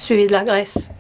suivi de la Grèce.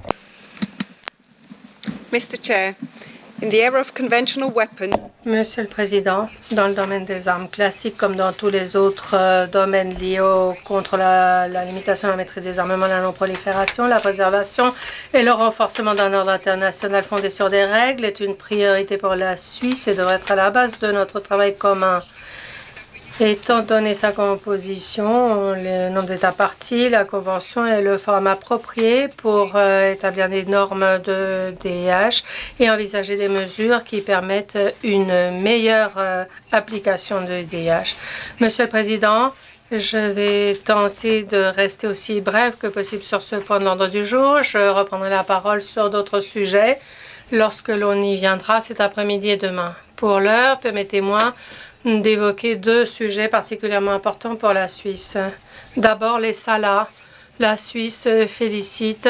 Mr. Chair, in the era of conventional weapons, Monsieur le Président, dans le domaine des armes classiques comme dans tous les autres domaines liés contre la limitation de la maîtrise des armements, la non-prolifération, la préservation et le renforcement d'un ordre international fondé sur des règles est une priorité pour la Suisse et devrait être à la base de notre travail commun. Étant donné sa composition, le nombre d'États parties, la Convention est le forum approprié pour établir des normes de DIH et envisager des mesures qui permettent une meilleure application de DIH. Monsieur le Président, je vais tenter de rester aussi bref que possible sur ce point de l'ordre du jour. Je reprendrai la parole sur d'autres sujets lorsque l'on y viendra cet après-midi et demain. Pour l'heure, permettez-moi d'évoquer deux sujets particulièrement importants pour la Suisse. D'abord, les SALA. La Suisse félicite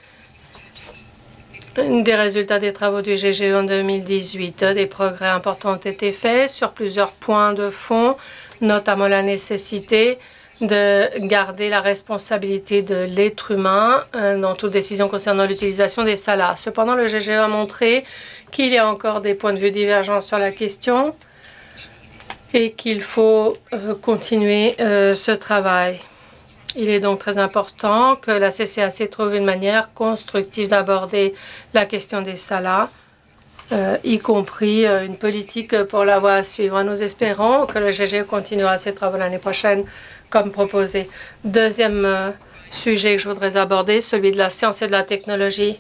des résultats des travaux du GGE en 2018. Des progrès importants ont été faits sur plusieurs points de fond, notamment la nécessité de garder la responsabilité de l'être humain dans toute décision concernant l'utilisation des SALA. Cependant, le GGE a montré qu'il y a encore des points de vue divergents sur la question et qu'il faut continuer ce travail. Il est donc très important que la CCAC trouve une manière constructive d'aborder la question des SALA, y compris une politique pour la voie à suivre. Nous espérons que le GGE continuera ses travaux l'année prochaine comme proposé. Deuxième sujet que je voudrais aborder, celui de la science et de la technologie.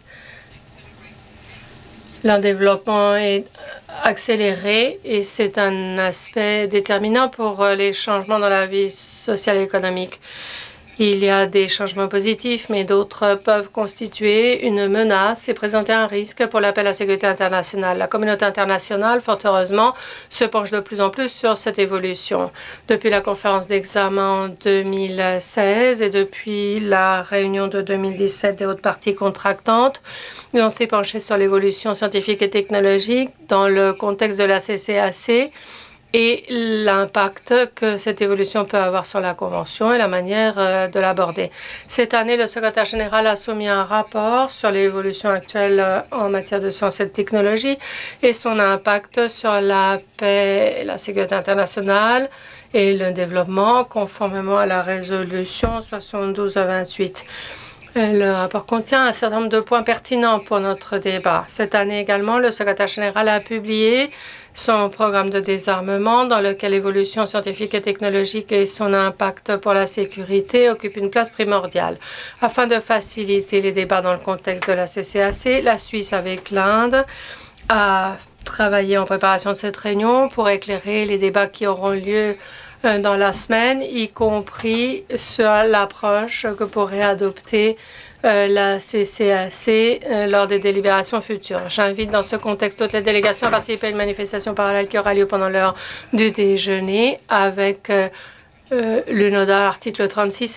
Leur développement est accéléré et c'est un aspect déterminant pour les changements dans la vie sociale et économique. Il y a des changements positifs, mais d'autres peuvent constituer une menace et présenter un risque pour l'appel à la sécurité internationale. La communauté internationale, fort heureusement, se penche de plus en plus sur cette évolution. Depuis la conférence d'examen en 2016 et depuis la réunion de 2017 des hautes parties contractantes, on s'est penché sur l'évolution scientifique et technologique dans le contexte de la CCAC et l'impact que cette évolution peut avoir sur la Convention et la manière de l'aborder. Cette année, le secrétaire général a soumis un rapport sur l'évolution actuelle en matière de sciences et de technologie et son impact sur la paix, la sécurité internationale et le développement, conformément à la résolution 72 à 28. Le rapport contient un certain nombre de points pertinents pour notre débat. Cette année également, le secrétaire général a publié son programme de désarmement dans lequel l'évolution scientifique et technologique et son impact pour la sécurité occupent une place primordiale. Afin de faciliter les débats dans le contexte de la CCAC, la Suisse avec l'Inde a travaillé en préparation de cette réunion pour éclairer les débats qui auront lieu dans la semaine, y compris sur l'approche que pourrait adopter la CCAC lors des délibérations futures. J'invite dans ce contexte toutes les délégations à participer à une manifestation parallèle qui aura lieu pendant l'heure du déjeuner avec l'UNODA, article 36